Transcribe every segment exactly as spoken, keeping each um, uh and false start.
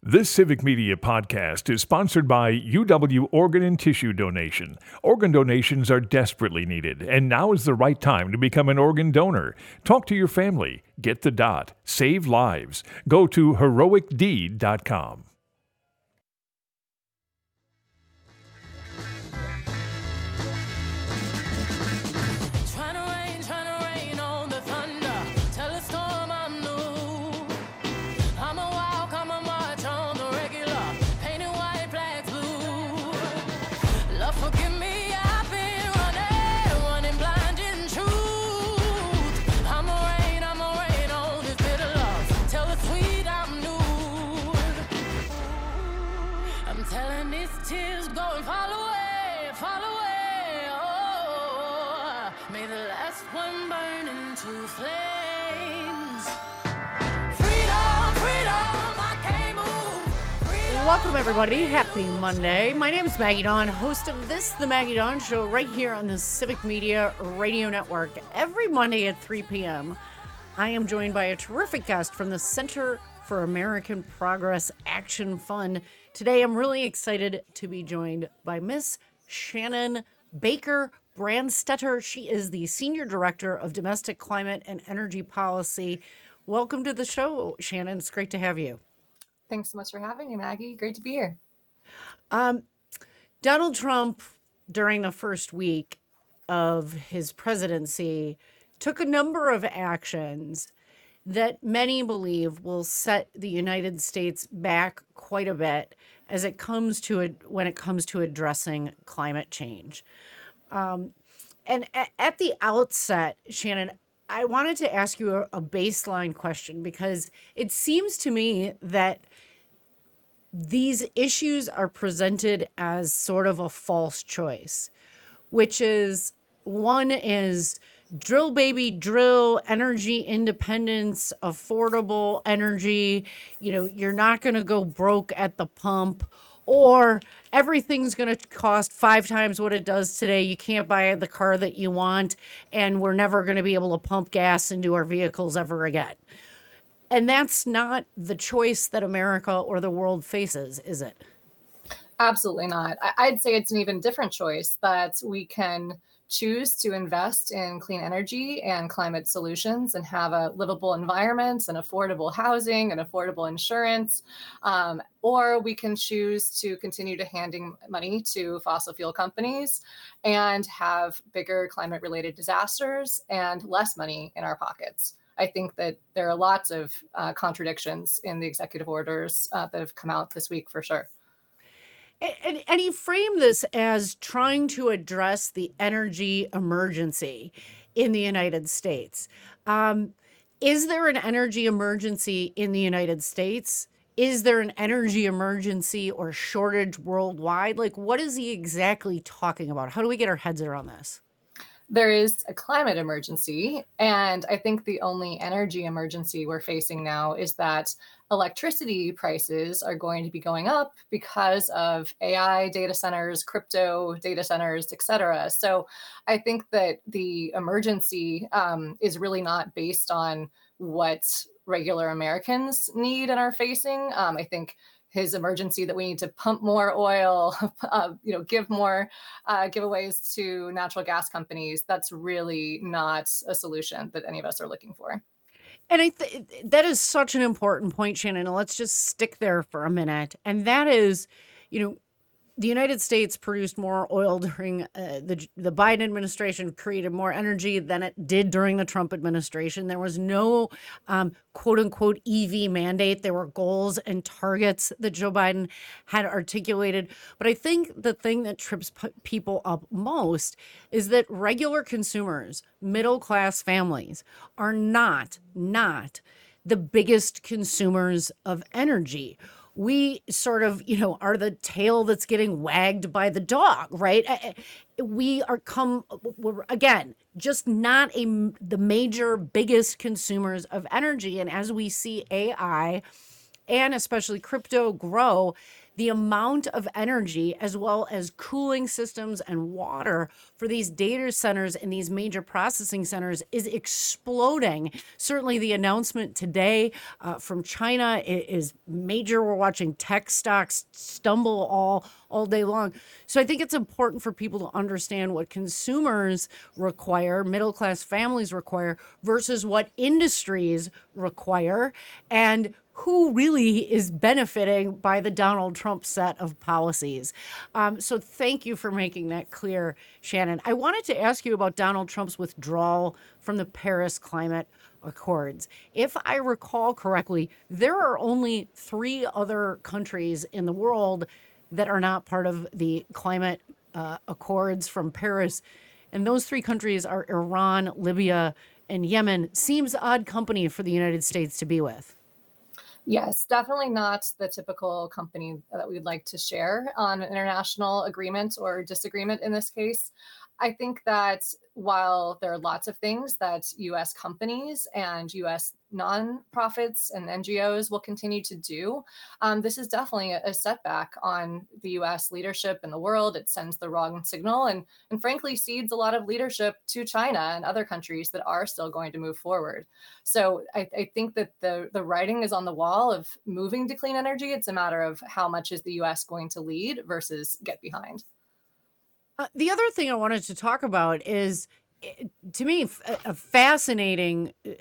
This Civic Media podcast is sponsored by U W Organ and Tissue Donation. Organ donations are desperately needed, and now is the right time to become an organ donor. Talk to your family. Get the dot. Save lives. Go to heroic deed dot com. Welcome, everybody. Happy Monday. My name is Maggie Dawn, host of this, The Maggie Dawn Show, right here on the Civic Media Radio Network. Every Monday at three p.m., I am joined by a terrific guest from the Center for American Progress Action Fund. Today, I'm really excited to be joined by Miss Shannon Baker Brandstetter. She is the Senior Director of Domestic Climate and Energy Policy. Welcome to the show, Shannon. It's great to have you. Thanks so much for having me, Maggie. Great to be here. Um, Donald Trump, during the first week of his presidency, took a number of actions that many believe will set the United States back quite a bit as it comes to it when it comes to addressing climate change. Um, and a- at the outset, Shannon, I wanted to ask you a, a baseline question, because it seems to me that these issues are presented as sort of a false choice, which is one is drill, baby, drill, energy independence, affordable energy. You know, you're not going to go broke at the pump, or everything's going to cost five times what it does today. You can't buy the car that you want, and we're never going to be able to pump gas into our vehicles ever again. And that's not the choice that America or the world faces, is it? Absolutely not. I'd say it's an even different choice, that we can choose to invest in clean energy and climate solutions and have a livable environment and affordable housing and affordable insurance. Um, or we can choose to continue to handing money to fossil fuel companies and have bigger climate related disasters and less money in our pockets. I think that there are lots of uh, contradictions in the executive orders uh, that have come out this week for sure. And, and he framed this as trying to address the energy emergency in the United States. Um, is there an energy emergency in the United States? Is there an energy emergency or shortage worldwide? Like, what is he exactly talking about? How do we get our heads around this? There is a climate emergency, and I think the only energy emergency we're facing now is that electricity prices are going to be going up because of A I data centers, crypto data centers, et cetera. So I think that the emergency um, is really not based on what regular Americans need and are facing. Um, I think his emergency that we need to pump more oil, uh, you know, give more uh, giveaways to natural gas companies. That's really not a solution that any of us are looking for. And I th- that is such an important point, Shannon. And let's just stick there for a minute. And that is, you know, the United States produced more oil during uh, the the Biden administration, created more energy than it did during the Trump administration. There was no um, quote unquote E V mandate. There were goals and targets that Joe Biden had articulated. But I think the thing that trips p- people up most is that regular consumers, middle class families, are not, not the biggest consumers of energy. We sort of, you know, are the tail that's getting wagged by the dog, right? We are come, we're, again, just not a, the major, biggest consumers of energy. And as we see A I and especially crypto grow, the amount of energy as well as cooling systems and water for these data centers and these major processing centers is exploding. Certainly the announcement today uh, from China i- is major. We're watching tech stocks stumble all all day long. So I think it's important for people to understand what consumers require, middle class families require, versus what industries require, and who really is benefiting by the Donald Trump set of policies. Um, so thank you for making that clear, Shannon. I wanted to ask you about Donald Trump's withdrawal from the Paris Climate Accords. If I recall correctly, there are only three other countries in the world that are not part of the climate uh, accords from Paris. And those three countries are Iran, Libya, and Yemen. Seems odd company for the United States to be with. Yes, definitely not the typical company that we'd like to share on an international agreement or disagreement in this case. I think that while there are lots of things that U S companies and U S nonprofits and N G Os will continue to do, um, this is definitely a, a setback on the U S leadership in the world. It sends the wrong signal and, and frankly cedes a lot of leadership to China and other countries that are still going to move forward. So I, I think that the, the writing is on the wall of moving to clean energy. It's a matter of how much is the U S going to lead versus get behind. Uh, the other thing I wanted to talk about is, eh, to me, f- a a fascinating uh,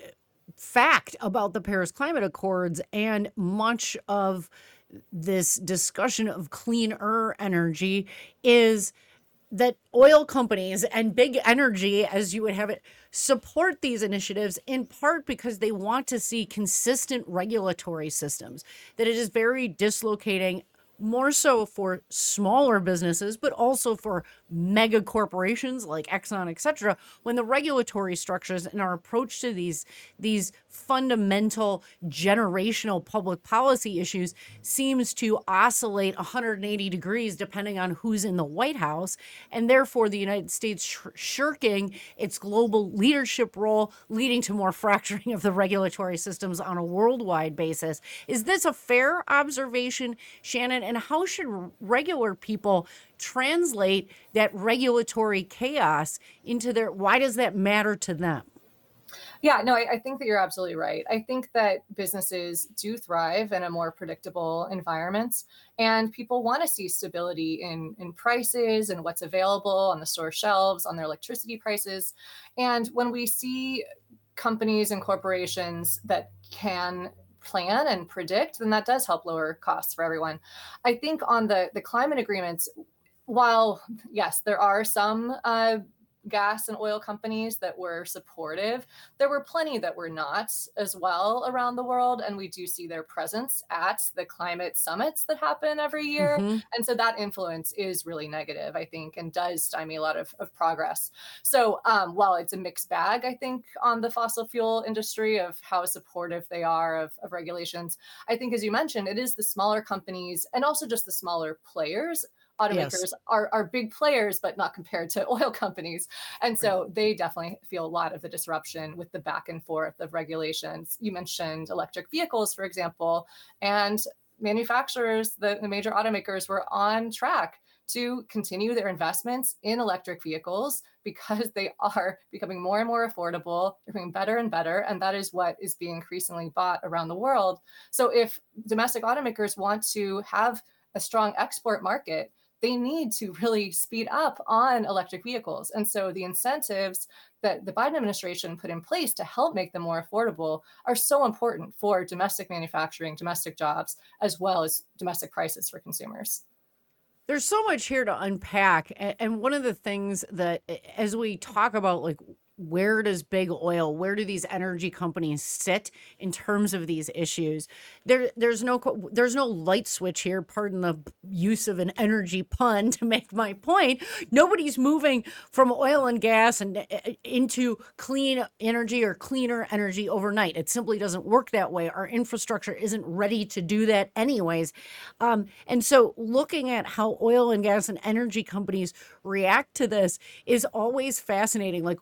fact about the Paris Climate Accords and much of this discussion of cleaner energy is that oil companies and big energy, as you would have it, support these initiatives in part because they want to see consistent regulatory systems, that it is very dislocating more so for smaller businesses, but also for mega corporations like Exxon, et cetera, when the regulatory structures and our approach to these, these fundamental generational public policy issues seems to oscillate one hundred eighty degrees depending on who's in the White House, and therefore the United States sh- shirking its global leadership role, leading to more fracturing of the regulatory systems on a worldwide basis. Is this a fair observation, Shannon? And how should r- regular people translate that regulatory chaos into their, why does that matter to them? Yeah, no, I, I think that you're absolutely right. I think that businesses do thrive in a more predictable environment, and people want to see stability in, in prices and what's available on the store shelves, on their electricity prices. And when we see companies and corporations that can plan and predict, then that does help lower costs for everyone. I think on the, the climate agreements, while yes, there are some uh, gas and oil companies that were supportive, there were plenty that were not as well around the world. And we do see their presence at the climate summits that happen every year. Mm-hmm. And so that influence is really negative, I think, and does stymie a lot of, of progress. So um, while it's a mixed bag, I think, on the fossil fuel industry of how supportive they are of, of regulations, I think, as you mentioned, it is the smaller companies and also just the smaller players. Automakers Yes. are, are big players, but not compared to oil companies. And so they definitely feel a lot of the disruption with the back and forth of regulations. You mentioned electric vehicles, for example, and manufacturers, the, the major automakers were on track to continue their investments in electric vehicles because they are becoming more and more affordable, they're becoming better and better, and that is what is being increasingly bought around the world. So if domestic automakers want to have a strong export market, they need to really speed up on electric vehicles. And so the incentives that the Biden administration put in place to help make them more affordable are so important for domestic manufacturing, domestic jobs, as well as domestic prices for consumers. There's so much here to unpack. a- And one of the things that, as we talk about, like, where does big oil, where do these energy companies sit in terms of these issues? There, there's no, co- there's no light switch here. Pardon the use of an energy pun to make my point. Nobody's moving from oil and gas and uh, into clean energy or cleaner energy overnight. It simply doesn't work that way. Our infrastructure isn't ready to do that, anyways. Um, and so, looking at how oil and gas and energy companies react to this is always fascinating. Like,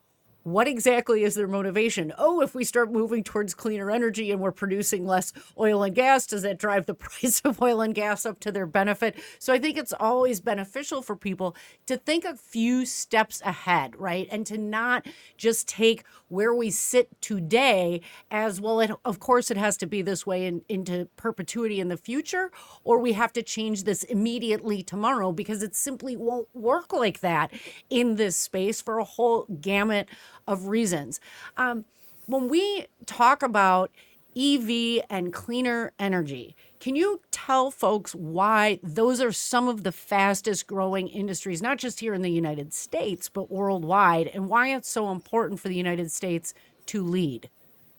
What exactly is their motivation? Oh, if we start moving towards cleaner energy and we're producing less oil and gas, does that drive the price of oil and gas up to their benefit? So I think it's always beneficial for people to think a few steps ahead, right? And to not just take where we sit today as, well, it, of course it has to be this way in, into perpetuity in the future, or we have to change this immediately tomorrow, because it simply won't work like that in this space for a whole gamut of reasons. Um, when we talk about E V and cleaner energy, can you tell folks why those are some of the fastest growing industries, not just here in the United States, but worldwide, and why it's so important for the United States to lead?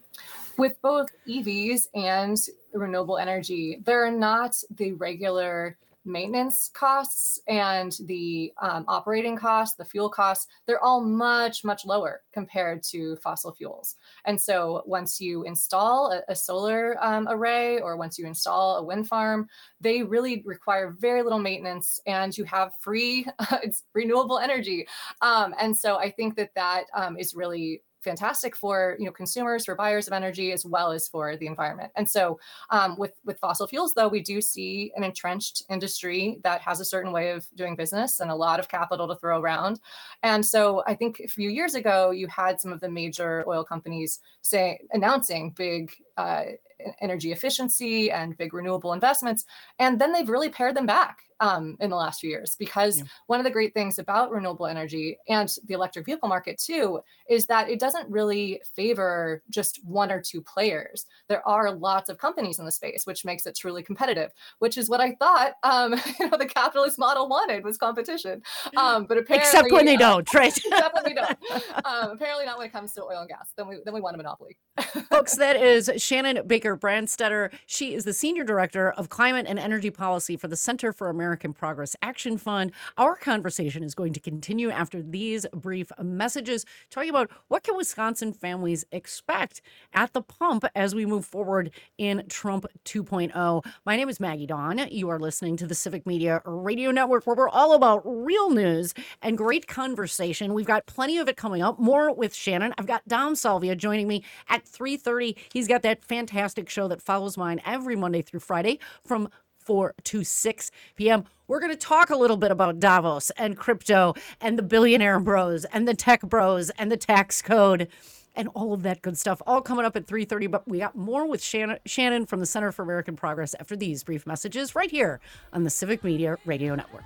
With both E Vs and renewable energy, there are not the regular maintenance costs and the um, operating costs, the fuel costs. They're all much, much lower compared to fossil fuels. And so once you install a, a solar um, array, or once you install a wind farm, they really require very little maintenance, and you have free it's renewable energy. Um, and so I think that that um, is really fantastic for, you know, consumers, for buyers of energy, as well as for the environment. And so um, with, with fossil fuels, though, we do see an entrenched industry that has a certain way of doing business and a lot of capital to throw around. And so I think a few years ago, you had some of the major oil companies say announcing big uh, energy efficiency and big renewable investments. And then they've really pared them back um, in the last few years, because yeah. one of the great things about renewable energy and the electric vehicle market too, is that it doesn't really favor just one or two players. There are lots of companies in the space, which makes it truly competitive, which is what I thought um, you know, the capitalist model wanted, was competition. Um, but apparently, except when they uh, don't, right? except when they don't. Um, apparently not when it comes to oil and gas. Then we then we want a monopoly. Folks, that is Shannon Baker Brandstetter. She is the Senior Director of Climate and Energy Policy for the Center for American Progress Action Fund. Our conversation is going to continue after these brief messages, talking about what can Wisconsin families expect at the pump as we move forward in Trump two point oh. My name is Maggie Dawn. You are listening to the Civic Media Radio Network, where we're all about real news and great conversation. We've got plenty of it coming up. More with Shannon. I've got Dom Salvia joining me at three thirty. He's got that fantastic show that follows mine every Monday through Friday from four to six p.m. We're going to talk a little bit about Davos and crypto and the billionaire bros and the tech bros and the tax code and all of that good stuff, all coming up at three thirty. But we got more with Shannon, Shannon from the Center for American Progress after these brief messages right here on the Civic Media Radio Network.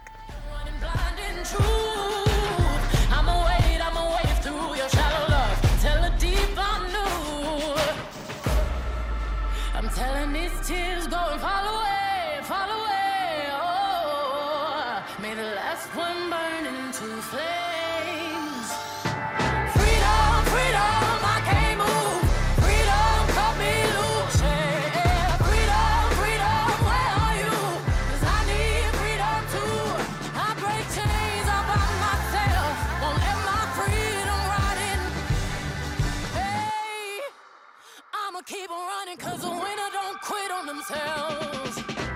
Telling these tears go and fall away, fall away. Oh, may the last one burn into flames. Freedom, freedom, I can't move. Freedom, cut me loose. Yeah. Freedom, freedom, where are you? 'Cause I need freedom too. I break chains all by myself. Won't let my freedom rot in. Hey, I'ma keep on running 'cause the winner don't quit on themselves.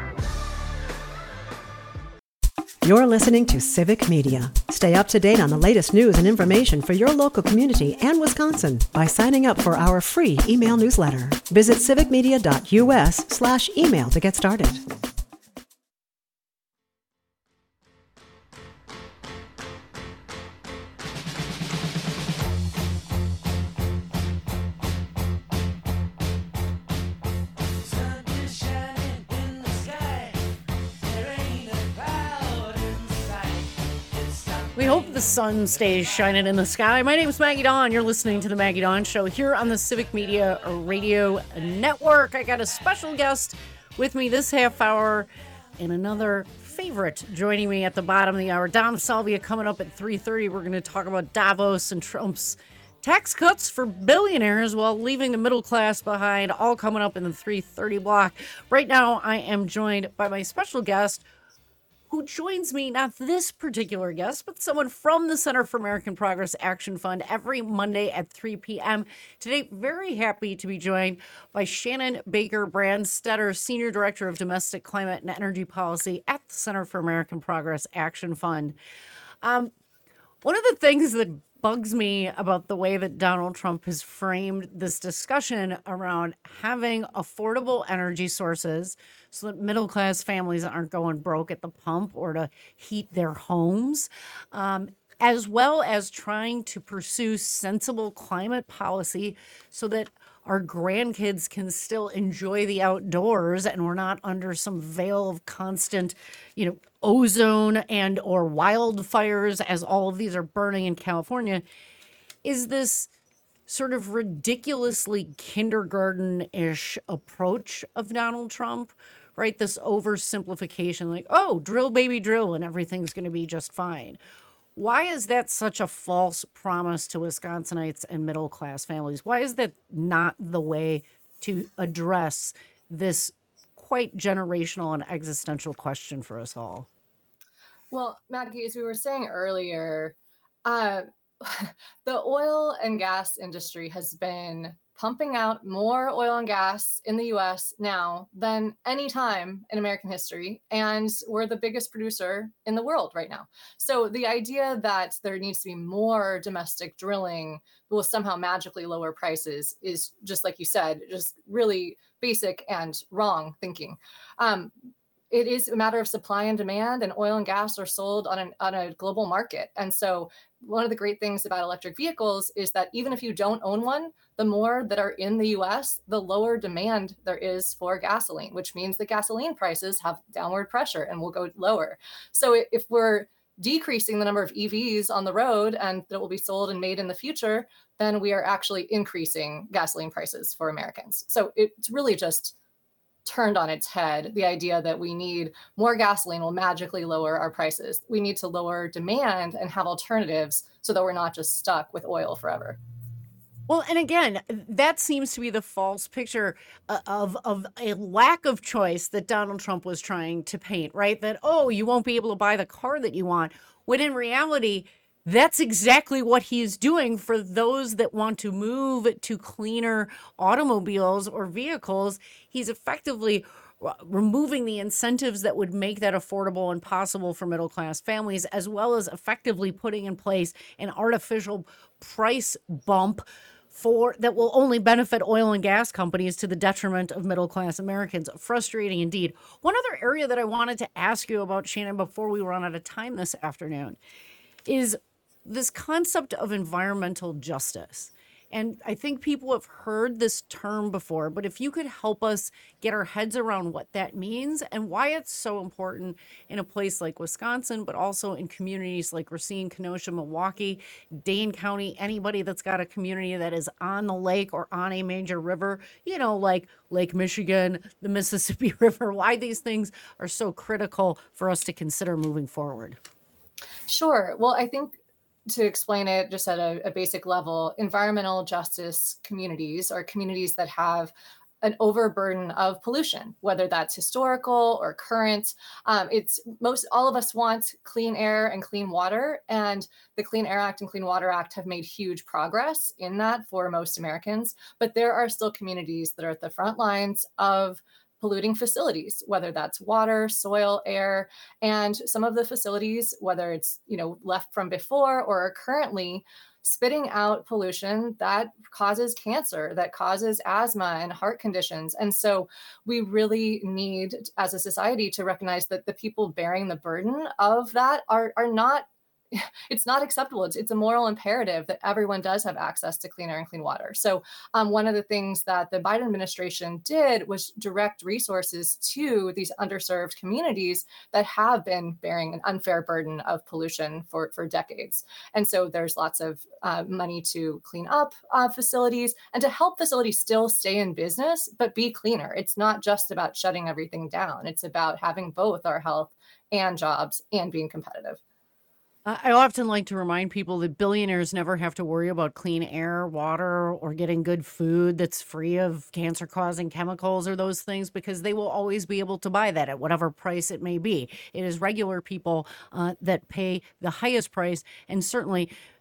You're listening to Civic Media. Stay up to date on the latest news and information for your local community and Wisconsin by signing up for our free email newsletter. Visit civicmedia.us slash email to get started. We hope the sun stays shining in the sky. My name is Maggie Dawn. You're listening to the Maggie Dawn Show here on the Civic Media Radio Network. I got a special guest with me this half hour and another favorite joining me at the bottom of the hour. Dom Salvia coming up at three thirty. We're going to talk about Davos and Trump's tax cuts for billionaires while leaving the middle class behind, all coming up in the three thirty block. Right now, I am joined by my special guest, who joins me, not this particular guest, but someone from the Center for American Progress Action Fund every Monday at three p.m. Today, very happy to be joined by Shannon Baker Brandstetter, Senior Director of Domestic Climate and Energy Policy at the Center for American Progress Action Fund. Um, one of the things that bugs me about the way that Donald Trump has framed this discussion around having affordable energy sources so that middle class families aren't going broke at the pump or to heat their homes, um, as well as trying to pursue sensible climate policy so that our grandkids can still enjoy the outdoors and we're not under some veil of constant, you know, ozone and or wildfires as all of these are burning in California. Is this sort of ridiculously kindergarten-ish approach of Donald Trump, right? This oversimplification, like, oh, drill, baby, drill, and everything's going to be just fine. Why is that such a false promise to Wisconsinites and middle class families? Why is that not the way to address this quite generational and existential question for us all? Well, Maggie, as we were saying earlier, uh, the oil and gas industry has been pumping out more oil and gas in the U S now than any time in American history. And we're the biggest producer in the world right now. So the idea that there needs to be more domestic drilling will somehow magically lower prices is, just like you said, just really basic and wrong thinking. Um, it is a matter of supply and demand, and oil and gas are sold on, an, on a global market. And so one of the great things about electric vehicles is that even if you don't own one, the more that are in the U S, the lower demand there is for gasoline, which means that gasoline prices have downward pressure and will go lower. So if we're decreasing the number of E Vs on the road and that will be sold and made in the future, then we are actually increasing gasoline prices for Americans. So it's really just turned on its head, the idea that we need more gasoline will magically lower our prices. We need to lower demand and have alternatives so that we're not just stuck with oil forever. Well, and again, that seems to be the false picture uh, of of a lack of choice that Donald Trump was trying to paint, right? That, oh, you won't be able to buy the car that you want, when in reality, that's exactly what he's doing for those that want to move to cleaner automobiles or vehicles. He's effectively removing the incentives that would make that affordable and possible for middle class families, as well as effectively putting in place an artificial price bump for that will only benefit oil and gas companies to the detriment of middle class Americans. Frustrating indeed. One other area that I wanted to ask you about, Shannon, before we run out of time this afternoon, is this concept of environmental justice. And I think people have heard this term before, but if you could help us get our heads around what that means and why it's so important in a place like Wisconsin, but also in communities like Racine, Kenosha, Milwaukee, Dane County, anybody that's got a community that is on the lake or on a major river, you know, like Lake Michigan, the Mississippi River, why these things are so critical for us to consider moving forward. Sure. Well, I think to explain it just at a, a basic level, environmental justice communities are communities that have an overburden of pollution, whether that's historical or current. Um, it's most all of us want clean air and clean water, and the Clean Air Act and Clean Water Act have made huge progress in that for most Americans. But there are still communities that are at the front lines of polluting facilities, whether that's water, soil, air, and some of the facilities, whether it's, you know, left from before or are currently spitting out pollution that causes cancer, that causes asthma and heart conditions. And so we really need, as a society, to recognize that the people bearing the burden of that are, are not it's not acceptable. It's, it's a moral imperative that everyone does have access to clean air and clean water. So um, one of the things that the Biden administration did was direct resources to these underserved communities that have been bearing an unfair burden of pollution for, for decades. And so there's lots of uh, money to clean up uh, facilities and to help facilities still stay in business, but be cleaner. It's not just about shutting everything down. It's about having both our health and jobs and being competitive. I often like to remind people that billionaires never have to worry about clean air, water, or getting good food that's free of cancer-causing chemicals or those things, because they will always be able to buy that at whatever price it may be. It is regular people uh, that pay the highest price, and certainly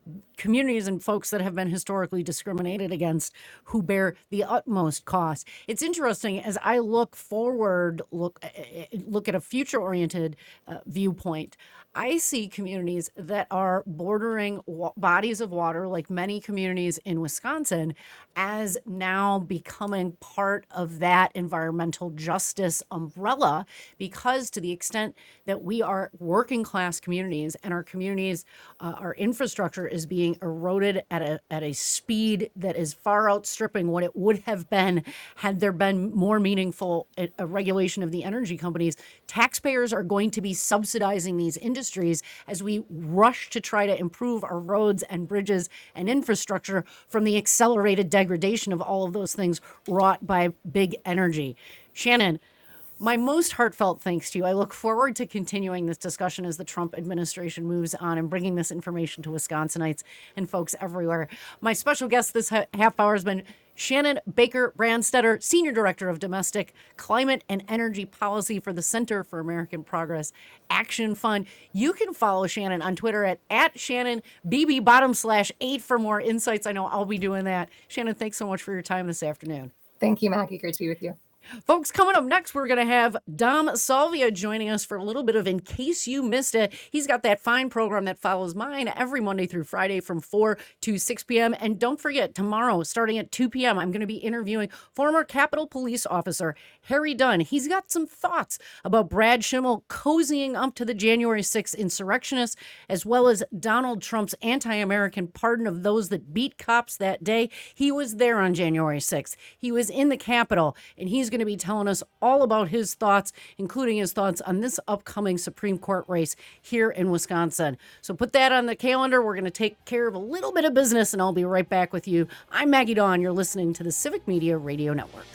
communities and folks that have been historically discriminated against who bear the utmost cost. It's interesting as I look forward, look look at a future-oriented uh, viewpoint. I see communities that are bordering wa- bodies of water, like many communities in Wisconsin, as now becoming part of that environmental justice umbrella, because to the extent that we are working class communities and our communities, uh, our infrastructure is being eroded at a at a speed that is far outstripping what it would have been had there been more meaningful uh, uh, regulation of the energy companies. Taxpayers are going to be subsidizing these industries as we rush to try to improve our roads and bridges and infrastructure from the accelerated degradation of all of those things wrought by big energy. Shannon, my most heartfelt thanks to you. I look forward to continuing this discussion as the Trump administration moves on and bringing this information to Wisconsinites and folks everywhere. My special guest this ha- half hour has been Shannon Baker Brandstetter, Senior Director of Domestic Climate and Energy Policy for the Center for American Progress Action Fund. You can follow Shannon on Twitter at, at Shannon B B bottom slash eight for more insights. I know I'll be doing that. Shannon, thanks so much for your time this afternoon. Thank you, Maggie. Great to be with you. Folks, coming up next, we're going to have Dom Salvia joining us for a little bit of In Case You Missed It. He's got that fine program that follows mine every Monday through Friday from four to six p.m. And don't forget, tomorrow, starting at two p.m., I'm going to be interviewing former Capitol Police Officer Harry Dunn. He's got some thoughts about Brad Schimmel cozying up to the January sixth insurrectionists, as well as Donald Trump's anti-American pardon of those that beat cops that day. He was there on January sixth. He was in the Capitol, and he's going to be telling us all about his thoughts, including his thoughts on this upcoming Supreme Court race here in Wisconsin. So put that on the calendar. We're going to take care of a little bit of business, and I'll be right back with you. I'm Maggie Dawn. You're listening to the Civic Media Radio Network.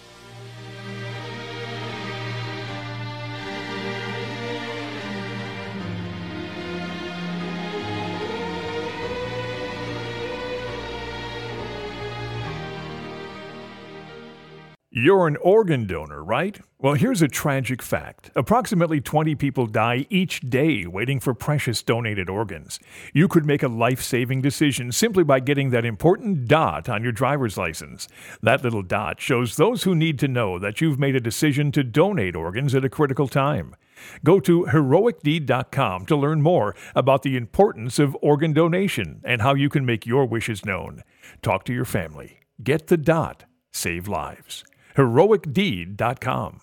You're an organ donor, right? Well, here's a tragic fact. Approximately twenty people die each day waiting for precious donated organs. You could make a life-saving decision simply by getting that important dot on your driver's license. That little dot shows those who need to know that you've made a decision to donate organs at a critical time. Go to heroic deed dot com to learn more about the importance of organ donation and how you can make your wishes known. Talk to your family. Get the dot. Save lives. heroic deed dot com.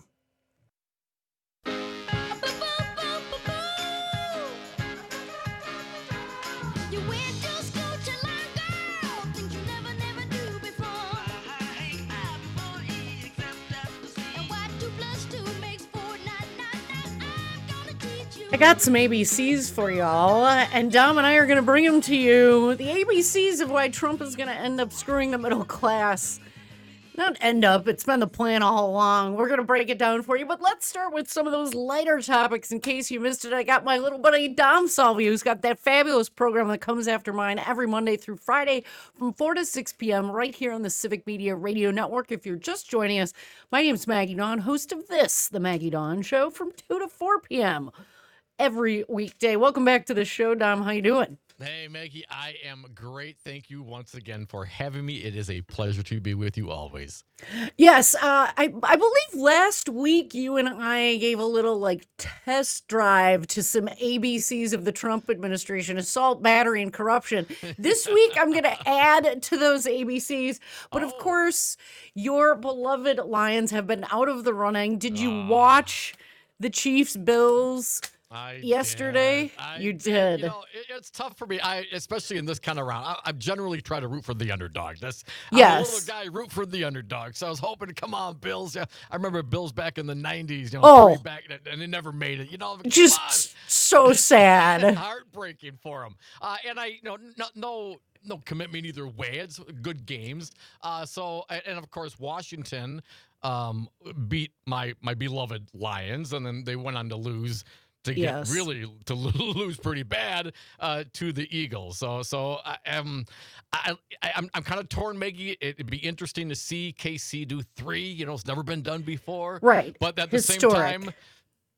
I got some A B Cs for y'all, and Dom and I are going to bring them to you. The A B Cs of why Trump is going to end up screwing the middle class. Not end up, it's been the plan all along. We're going to break it down for you, but let's start with some of those lighter topics in case you missed it. I got my little buddy Dom Salvia, who's got that fabulous program that comes after mine every Monday through Friday from four to six p.m. right here on the Civic Media Radio Network. If you're just joining us, my name's Maggie Dawn, host of this, The Maggie Dawn Show, from two to four p.m. every weekday. Welcome back to the show, Dom. How you doing? Hey, Maggie, I am great. Thank you once again for having me. It is a pleasure to be with you always. Yes, uh, I, I believe last week you and I gave a little like test drive to some A B Cs of the Trump administration: assault, battery, and corruption. This week I'm going to add to those A B Cs. But oh. Of course, your beloved Lions have been out of the running. Did you uh. watch the Chiefs-Bills? I Yesterday, did. I you did. did. You know, it, it's tough for me. I, especially in this kind of round. I, I generally try to root for the underdog. That's yes. I'm a little guy root for the underdog. So I was hoping to come on, Bills. Yeah, I remember Bills back in the nineties. You know, oh, back and they never made it. You know, just so sad, heartbreaking for them. Uh, and I, you know, no, no, no commitment either way. It's good games. Uh, so and of course Washington um, beat my my beloved Lions, and then they went on to lose. To get yes. really to lose pretty bad uh, to the Eagles, so so I am I, I I'm I'm kind of torn, Maggie. It'd be interesting to see K C do three. You know, it's never been done before, right? But at the Historic. same time,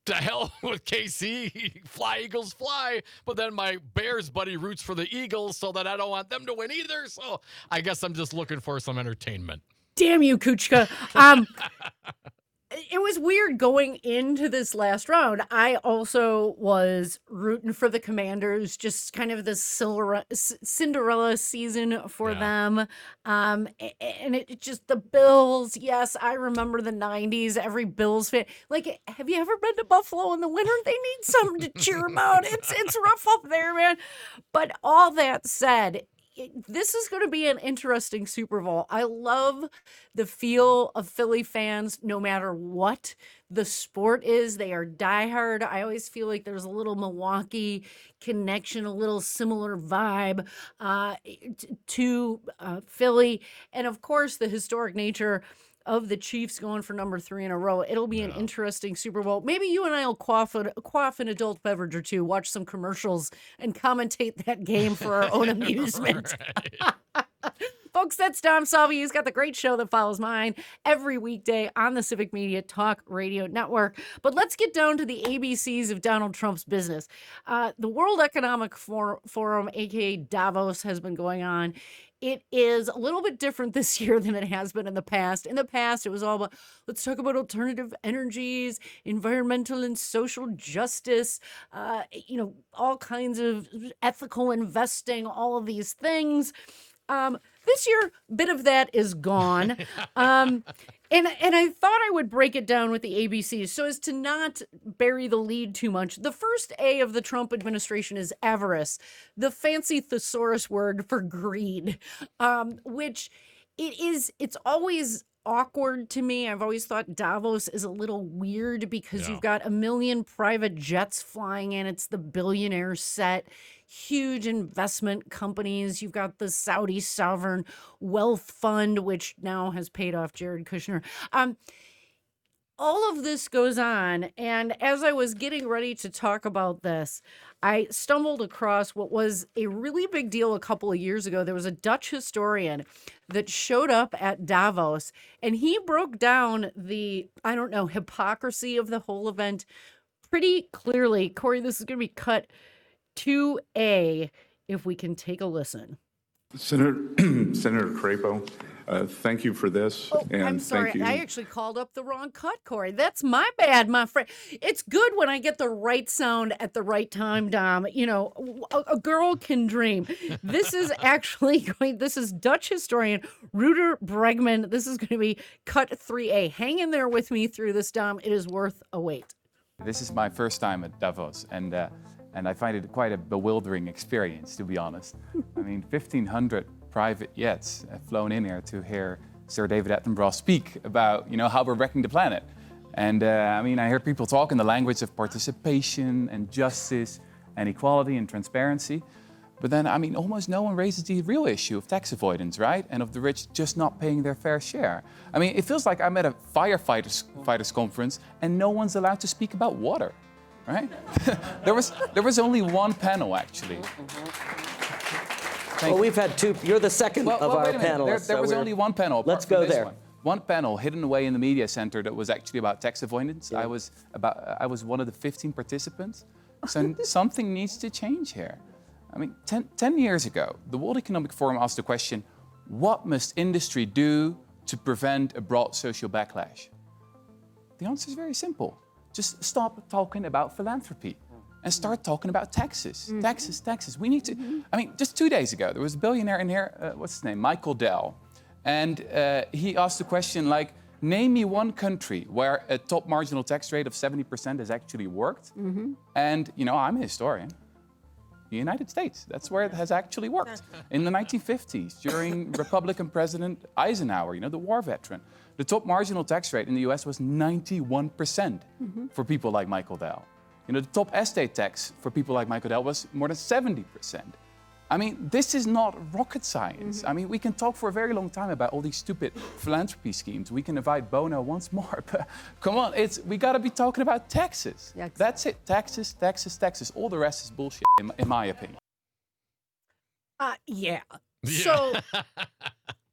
to hell with K C, fly Eagles fly. But then my Bears buddy roots for the Eagles so that I don't want them to win either. So I guess I'm just looking for some entertainment. Damn you, Kuchka. Um, it was weird going into this last round. I also was rooting for the Commanders, just kind of the Cinderella, Cinderella season for Yeah. them. Um, a- and it it just, the Bills, yes, I remember the nineties, every Bills fan. Like, have you ever been to Buffalo in the winter? They need something to cheer them out. It's, it's rough up there, man. But all that said, it- this is going to be an interesting Super Bowl. I love the feel of Philly fans, no matter what the sport is. They are diehard. I always feel like there's a little Milwaukee connection, a little similar vibe uh, t- to uh, Philly. And of course, the historic nature of the Chiefs going for number three in a row. It'll be an interesting Super Bowl. Maybe you and I will quaff, a, quaff an adult beverage or two, watch some commercials, and commentate that game for our own amusement. Right. Folks, that's Dom Salvi. He's got the great show that follows mine every weekday on the Civic Media Talk Radio Network. But let's get down to the A B Cs of Donald Trump's business. Uh, the World Economic For- Forum, a k a. Davos, has been going on. It is a little bit different this year than it has been in the past. In the past, it was all about, let's talk about alternative energies, environmental and social justice, uh, you know, all kinds of ethical investing, all of these things. Um, this year, a bit of that is gone. Um, and, and I thought I would break it down with the A B Cs so as to not bury the lead too much. The first A of the Trump administration is avarice, the fancy thesaurus word for greed, um, which it is, it's always awkward to me. I've always thought Davos is a little weird because Yeah. you've got a million private jets flying in. It's the billionaire set, huge investment companies. You've got the Saudi sovereign wealth fund, which now has paid off Jared Kushner. Um, all of this goes on. And as I was getting ready to talk about this, I stumbled across what was a really big deal a couple of years ago. There was a Dutch historian that showed up at Davos, and he broke down the, I don't know, hypocrisy of the whole event pretty clearly. Corey, this is going to be cut to A if we can take a listen. Senator Senator Crapo, uh, thank you for this. Oh, and I'm sorry. Thank you. I actually called up the wrong cut, Corey. That's my bad, my friend. It's good when I get the right sound at the right time, Dom. You know, a, a girl can dream. This is actually going, this is Dutch historian Ruder Bregman. This is going to be cut three A. Hang in there with me through this, Dom. It is worth a wait. This is my first time at Davos, and uh, and I find it quite a bewildering experience, to be honest. I mean, fifteen hundred private jets have flown in here to hear Sir David Attenborough speak about, you know, how we're wrecking the planet. And uh, I mean, I hear people talk in the language of participation and justice and equality and transparency. But then, I mean, almost no one raises the real issue of tax avoidance, right? And of the rich just not paying their fair share. I mean, it feels like I'm at a firefighters fighters conference and no one's allowed to speak about water, right? there was there was only one panel, actually. Thank Well, you. we've had two. You're the second Well, of well, our wait a minute. panelists. There, there so was we're- only one panel. apart Let's from go this there. One. One panel hidden away in the media center that was actually about tax avoidance. I was about. I was one of the fifteen participants. So something needs to change here. I mean, ten, ten years ago, the World Economic Forum asked the question, what must industry do to prevent a broad social backlash? The answer is very simple. Just stop talking about philanthropy and start talking about taxes. Mm-hmm. Taxes, taxes. We need to, mm-hmm. I mean, just two days ago, there was a billionaire in here, uh, what's his name, Michael Dell. And uh, he asked the question like, name me one country where a top marginal tax rate of seventy percent has actually worked. Mm-hmm. And, you know, I'm a historian. The United States, that's where it has actually worked. In the nineteen fifties, during Republican President Eisenhower, you know, the war veteran, the top marginal tax rate in the U S was ninety-one percent mm-hmm. for people like Michael Dell. You know, the top estate tax for people like Michael Dell was more than seventy percent. I mean, this is not rocket science. Mm-hmm. I mean, we can talk for a very long time about all these stupid philanthropy schemes. We can invite Bono once more, but come on, it's we got to be talking about taxes. Yeah, exactly. That's it, taxes, taxes, taxes. All the rest is bullshit, in, in my opinion. Uh, yeah. Yeah. So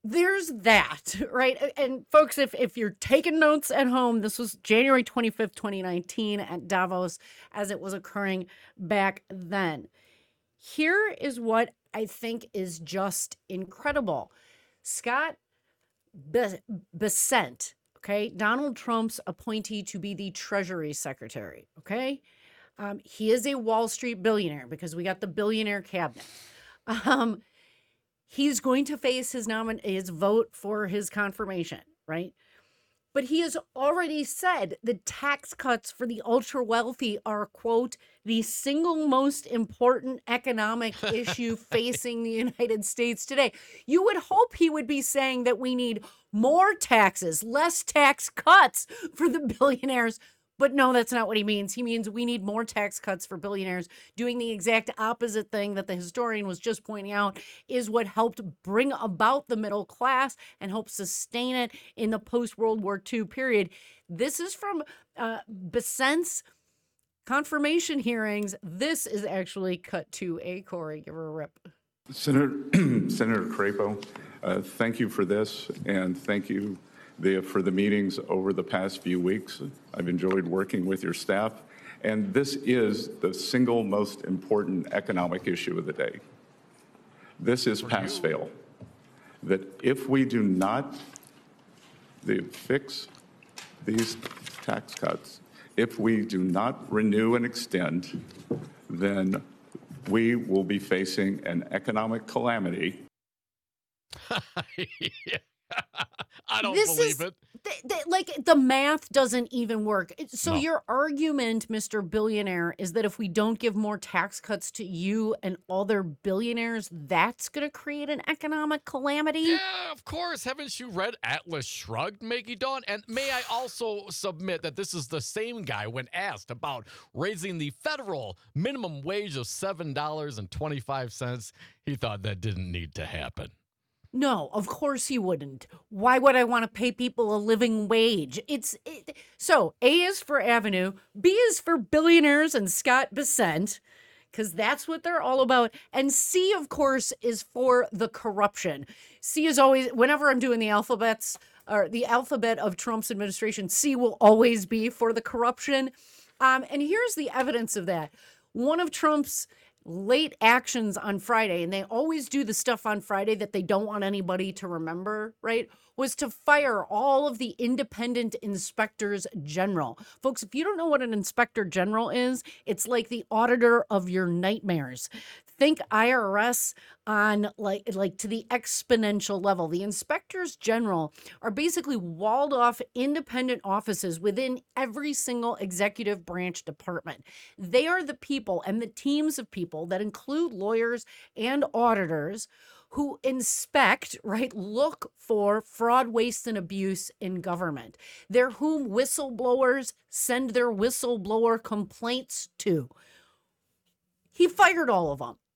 there's that, right? And folks, if, if you're taking notes at home, this was January twenty-fifth, twenty nineteen at Davos as it was occurring back then. Here is what I think is just incredible. Scott Be- Bessent, okay, Donald Trump's appointee to be the Treasury Secretary, okay? Um, he is a Wall Street billionaire because we got the billionaire cabinet. Um, he's going to face his nomin- his vote for his confirmation, right? But he has already said the tax cuts for the ultra wealthy are, quote, the single most important economic issue facing the United States today. You would hope he would be saying that we need more taxes, less tax cuts for the billionaires. But no, that's not what he means. He means we need more tax cuts for billionaires. Doing the exact opposite thing that the historian was just pointing out is what helped bring about the middle class and help sustain it in the post-World War Two period. This is from uh, Bessent's confirmation hearings. This is actually cut to a Corey. Give her a rip. Senator, Senator Crapo, uh, thank you for this, and thank you the, for the meetings over the past few weeks. I've enjoyed working with your staff, and this is the single most important economic issue of the day. This is pass-fail. That if we do not the, fix these tax cuts, if we do not renew and extend, then we will be facing an economic calamity. Yeah. I don't This believe is, it. th- th- like the math doesn't even work. It- So No. your argument, Mister Billionaire, is that if we don't give more tax cuts to you and other billionaires, that's going to create an economic calamity? Yeah, of course. Haven't you read Atlas Shrugged, Maggie Dawn? And may I also submit that this is the same guy when asked about raising the federal minimum wage of seven dollars and twenty-five cents. He thought that didn't need to happen. No, of course he wouldn't. Why would I want to pay people a living wage? It's it, so A is for Avenue, B is for billionaires and Scott Bessent, because that's what they're all about. And C, of course, is for the corruption. C is always, whenever I'm doing the alphabets or the alphabet of Trump's administration, C will always be for the corruption. Um, and here's the evidence of that. One of Trump's late actions on Friday, and they always do the stuff on Friday that they don't want anybody to remember, right, was to fire all of the independent inspectors general. Folks, if you don't know what an inspector general is, it's like the auditor of your nightmares. Think I R S on like like to the exponential level. The inspectors general are basically walled off independent offices within every single executive branch department. They are the people and the teams of people that include lawyers and auditors who inspect, right, look for fraud, waste, and abuse in government. They're whom whistleblowers send their whistleblower complaints to. He fired all of them.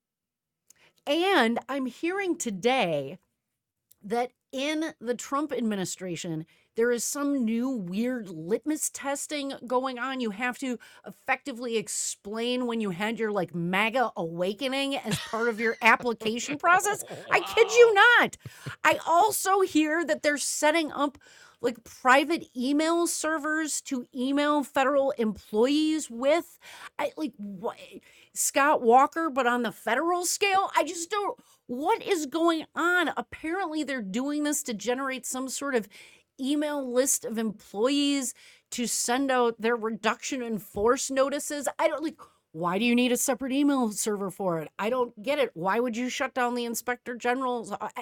And I'm hearing today that in the Trump administration, there is some new weird litmus testing going on. You have to effectively explain when you had your like MAGA awakening as part of your application process. Wow. I kid you not. I also hear that they're setting up like private email servers to email federal employees with. I like what, Scott Walker, but on the federal scale. I just don't. What is going on? Apparently, they're doing this to generate some sort of email list of employees to send out their reduction in force notices. I don't like. Why do you need a separate email server for it? I don't get it. Why would you shut down the inspector generals? I,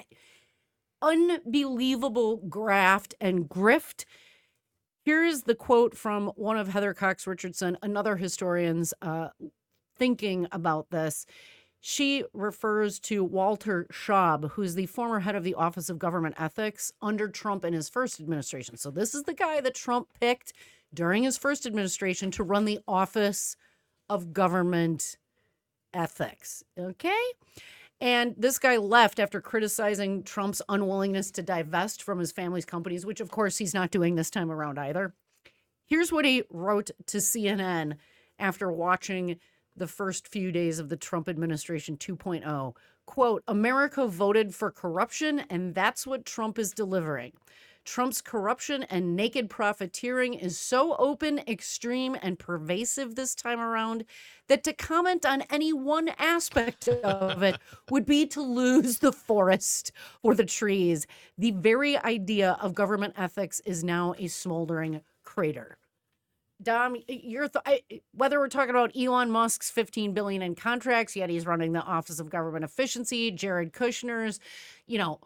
unbelievable graft and grift. Here's the quote from one of Heather Cox Richardson, another historian's uh, thinking about this. She refers to Walter Schaub, who's the former head of the Office of Government Ethics under Trump in his first administration. So this is the guy that Trump picked during his first administration to run the Office of Government Ethics. Okay? And this guy left after criticizing Trump's unwillingness to divest from his family's companies, which, of course, he's not doing this time around either. Here's what he wrote to C N N after watching the first few days of the Trump administration two point oh. quote, America voted for corruption, and that's what Trump is delivering. Trump's corruption and naked profiteering is so open, extreme, and pervasive this time around that to comment on any one aspect of it would be to lose the forest for the trees. The very idea of government ethics is now a smoldering crater. Dom, your th- I, whether we're talking about Elon Musk's fifteen billion dollars in contracts, yet he's running the Office of Government Efficiency, Jared Kushner's, you know,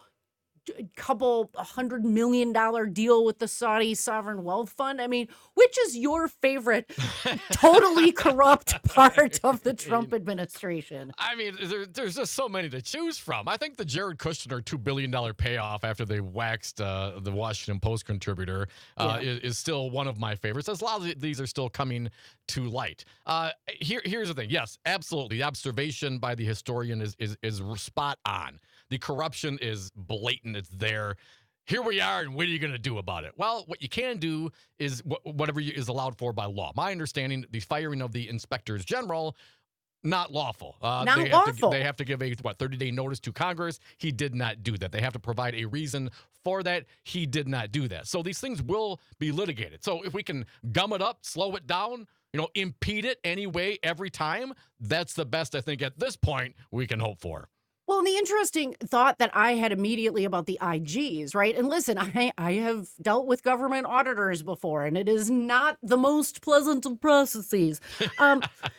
couple hundred million dollar deal with the Saudi Sovereign Wealth Fund. I mean, which is your favorite totally corrupt part of the Trump administration? I mean, there, there's just so many to choose from. I think the Jared Kushner two billion dollars payoff after they waxed uh, the Washington Post contributor uh, yeah. is, is still one of my favorites. As a lot of these are still coming to light. Uh, here, here's the thing. Yes, absolutely. The observation by the historian is, is, is spot on. The corruption is blatant. It's there. Here we are, and what are you going to do about it? Well, what you can do is wh- whatever is allowed for by law. My understanding, the firing of the inspectors general, not lawful. Uh, not they lawful. Have to, they have to give a, what, thirty-day notice to Congress. He did not do that. They have to provide a reason for that. He did not do that. So these things will be litigated. So if we can gum it up, slow it down, you know, impede it anyway every time, that's the best I think at this point we can hope for. Well, and the interesting thought that I had immediately about the I Gs, right? And listen, I, I have dealt with government auditors before, and it is not the most pleasant of processes. Um,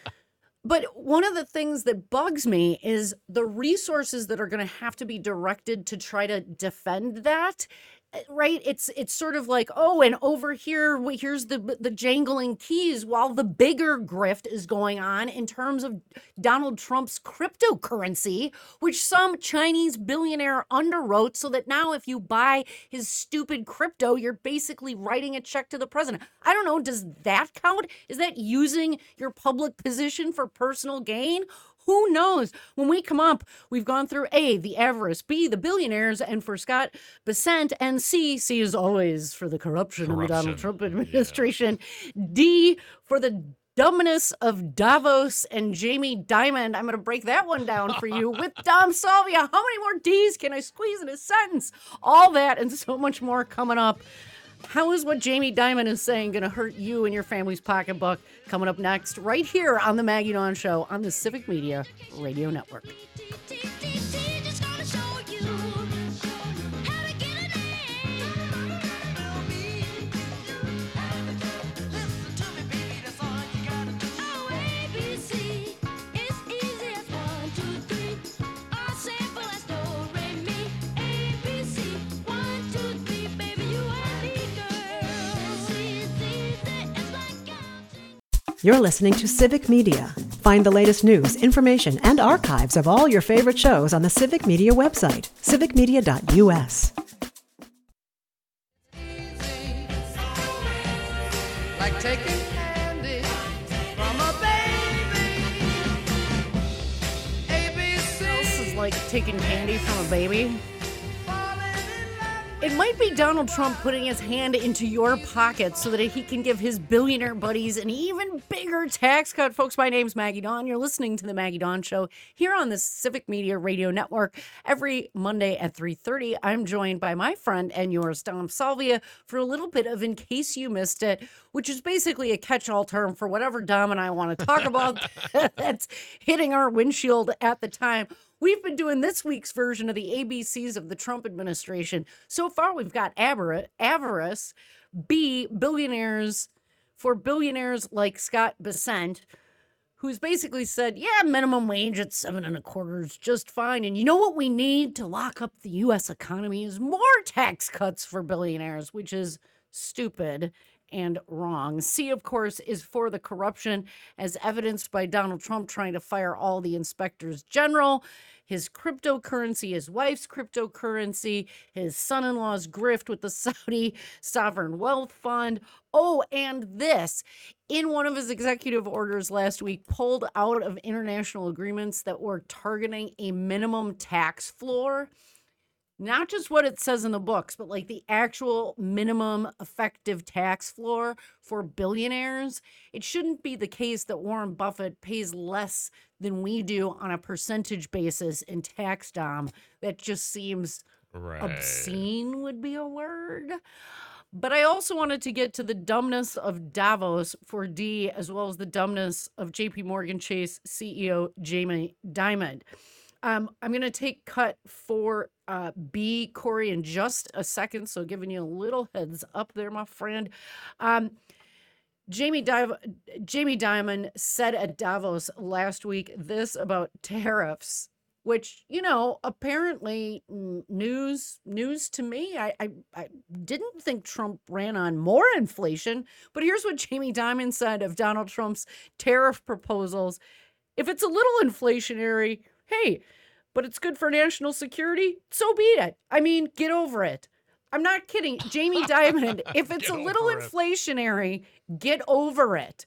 but one of the things that bugs me is the resources that are going to have to be directed to try to defend that. Right? It's it's sort of like, oh, and over here, here's the the jangling keys while the bigger grift is going on in terms of Donald Trump's cryptocurrency, which some Chinese billionaire underwrote so that now if you buy his stupid crypto, you're basically writing a check to the president. I don't know. Does that count? Is that using your public position for personal gain? Who knows? When we come up, we've gone through A, the avarice, B, the billionaires, and for Scott Bessent, and C, C is always for the corruption, corruption. of the Donald Trump administration, yeah. D, for the dumbness of Davos and Jamie Dimon. I'm going to break that one down for you with Dom Salvia. How many more D's can I squeeze in a sentence? All that and so much more coming up. How is what Jamie Dimon is saying going to hurt you and your family's pocketbook? Coming up next, right here on The Maggie Dawn Show on the Civic Media Radio Network. You're listening to Civic Media. Find the latest news, information, and archives of all your favorite shows on the Civic Media website, civic media dot u s. Like taking candy from a baby. A B C. This is like taking candy from a baby. It might be Donald Trump putting his hand into your pocket so that he can give his billionaire buddies an even bigger tax cut. Folks, my name's Maggie Dawn. You're listening to The Maggie Dawn Show here on the Civic Media Radio Network every Monday at three thirty. I'm joined by my friend and yours, Dom Salvia, for a little bit of In Case You Missed It, which is basically a catch-all term for whatever Dom and I want to talk about that's hitting our windshield at the time. We've been doing this week's version of the A B Cs of the Trump administration. So far, we've got avarice, B, billionaires for billionaires like Scott Bessent, who's basically said, yeah, minimum wage at seven and a quarter is just fine. And you know what we need to lock up the U S economy is more tax cuts for billionaires, which is stupid and wrong. C, of course, is for the corruption as evidenced by Donald Trump trying to fire all the inspectors general, his cryptocurrency, his wife's cryptocurrency, his son-in-law's grift with the Saudi Sovereign Wealth Fund. Oh, and this, in one of his executive orders last week, pulled out of international agreements that were targeting a minimum tax floor. not just what it says in the books, but like the actual minimum effective tax floor for billionaires, it shouldn't be the case that Warren Buffett pays less than we do on a percentage basis in tax, Dom. That just seems Right. obscene would be a word. But I also wanted to get to the dumbness of Davos for D, as well as the dumbness of J P Morgan Chase C E O Jamie Dimon. Um, I'm going to take cut for uh, B, Corey, in just a second. So giving you a little heads up there, my friend. Um, Jamie, Div- Jamie Dimon said at Davos last week this about tariffs, which, you know, apparently mm, news news to me. I, I, I didn't think Trump ran on more inflation. But here's what Jamie Dimon said of Donald Trump's tariff proposals. If it's a little inflationary, hey, but it's good for national security, so be it. I mean, get over it. I'm not kidding. Jamie Dimon, if it's Get a little over it. inflationary, get over it.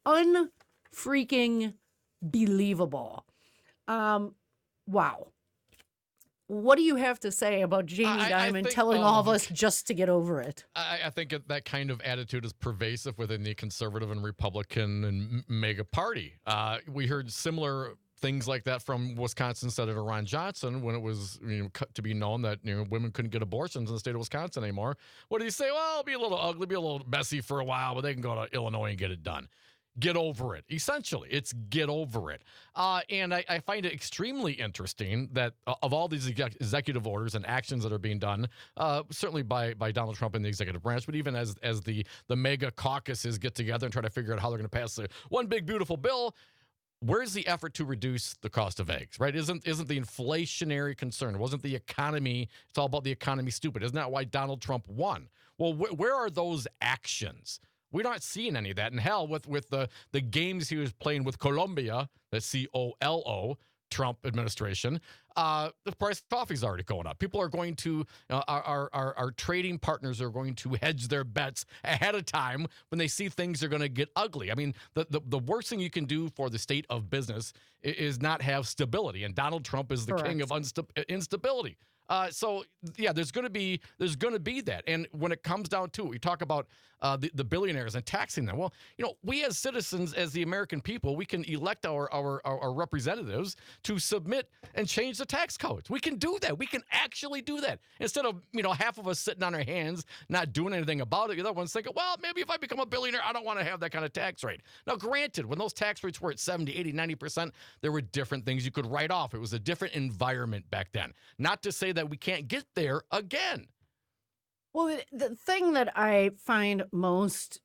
Unfreaking believable. Um, wow. What do you have to say about Jamie I- I Dimon think- telling all of oh, us just to get over it? I, I think it- that kind of attitude is pervasive within the conservative and Republican and m- mega party. Uh, we heard similar things like that from Wisconsin Senator Ron Johnson when it was, you know, cut to be known that, you know, women couldn't get abortions in the state of Wisconsin anymore. What did he say? Well, it'll be a little ugly, be a little messy for a while, but they can go to Illinois and get it done. Get over it. Essentially, it's get over it. Uh, and I, I find it extremely interesting that uh, of all these exec- executive orders and actions that are being done, uh, certainly by by Donald Trump and the executive branch, but even as as the the mega caucuses get together and try to figure out how they're going to pass the one big beautiful bill, where's the effort to reduce the cost of eggs, right? Isn't isn't the inflationary concern? It wasn't the economy. It's all about the economy stupid. Isn't that why Donald Trump won? Well, wh- where are those actions? We're not seeing any of that. And hell, with with the the games he was playing with Colombia, the C O L O, Trump administration, uh, the price of coffee is already going up. People are going to, uh, our, our, our trading partners are going to hedge their bets ahead of time when they see things are going to get ugly. I mean, the, the, the worst thing you can do for the state of business is, is not have stability. And Donald Trump is the Correct. king of unsta- instability. Uh, so yeah, there's going to be there's going to be that, and when it comes down to it, we talk about uh, the, the billionaires and taxing them. Well, you know, we as citizens, as the American people, we can elect our our, our our representatives to submit and change the tax codes. We can do that. We can actually do that instead of, you know, half of us sitting on our hands not doing anything about it. The other one's thinking, well, maybe if I become a billionaire, I don't want to have that kind of tax rate. Now, granted, when those tax rates were at seventy, eighty, ninety percent, there were different things you could write off. It was a different environment back then. Not to say that we can't get there again. Well, the, the thing that I find most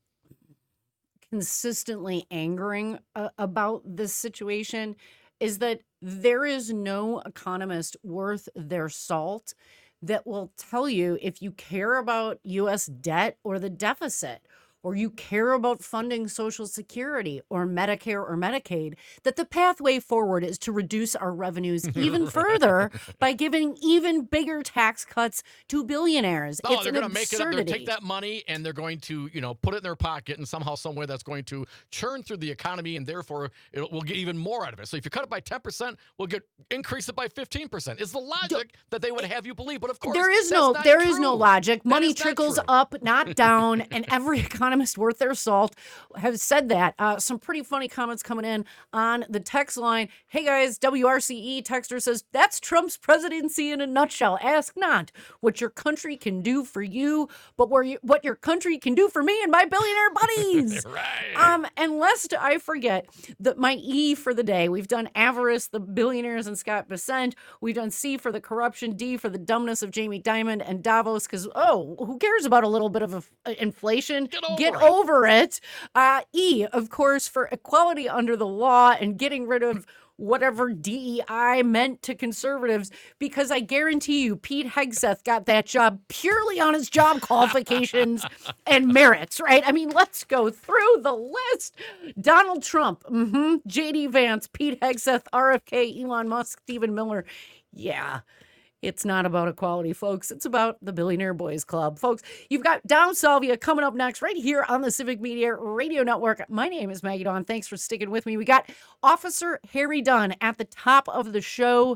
consistently angering uh, about this situation is that there is no economist worth their salt that will tell you if you care about U S debt or the deficit, or you care about funding Social Security or Medicare or Medicaid, that the pathway forward is to reduce our revenues even further by giving even bigger tax cuts to billionaires. Oh, It's they're an going to make it up. They're absurdity. take that money and they're going to, you know, put it in their pocket and somehow, some way that's going to churn through the economy, and therefore it will get even more out of it. So if you cut it by ten percent, we'll get increase it by fifteen percent. It's the logic that they would have you believe. But of course, There is that's no not there is no true. logic. That Money is not trickles true. up, not down, and every economist worth their salt have said that. Uh, some pretty funny comments coming in on the text line. Hey guys, W R C E texter says, that's Trump's presidency in a nutshell. Ask not what your country can do for you, but where you, what your country can do for me and my billionaire buddies. Right. Um, and lest I forget that my E for the day, we've done avarice, the billionaires, and Scott Bessent. We've done C for the corruption, D for the dumbness of Jamie Dimon and Davos, because, oh, who cares about a little bit of a, inflation? Get over Get it. over it. Uh, e, of course, for equality under the law and getting rid of whatever D E I meant to conservatives, because I guarantee you Pete Hegseth got that job purely on his job qualifications and merits, right? I mean, let's go through the list. Donald Trump, mm-hmm, J D Vance, Pete Hegseth, R F K, Elon Musk, Stephen Miller. Yeah. It's not about equality, folks. It's about the Billionaire Boys Club. Folks, you've got Dom Salvia coming up next right here on the Civic Media Radio Network. My name is Maggie Dawn. Thanks for sticking with me. We got Officer Harry Dunn at the top of the show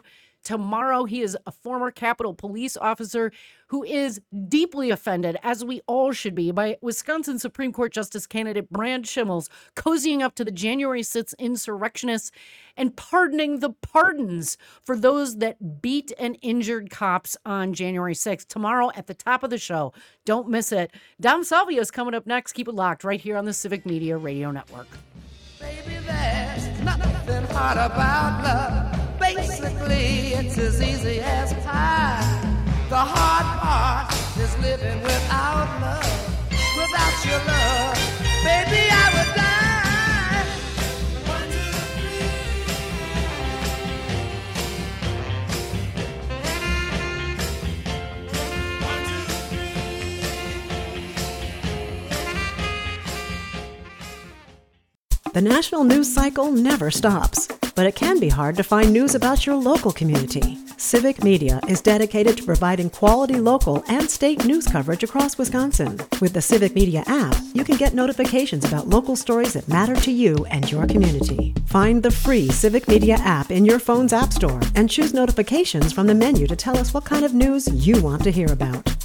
tomorrow. He is a former Capitol Police officer who is deeply offended, as we all should be, by Wisconsin Supreme Court Justice candidate Brad Schimmels cozying up to the January sixth insurrectionists and pardoning the pardons for those that beat and injured cops on January sixth. Tomorrow at the top of the show. Don't miss it. Dom Salvio is coming up next. Keep it locked right here on the Civic Media Radio Network. Baby, there's nothing hard about love. Basically, it's as easy as pie. The hard part is living without love. Without your love, baby, I would die. One, two, three. The national news cycle never stops, but it can be hard to find news about your local community. Civic Media is dedicated to providing quality local and state news coverage across Wisconsin. With the Civic Media app, you can get notifications about local stories that matter to you and your community. Find the free Civic Media app in your phone's app store and choose notifications from the menu to tell us what kind of news you want to hear about.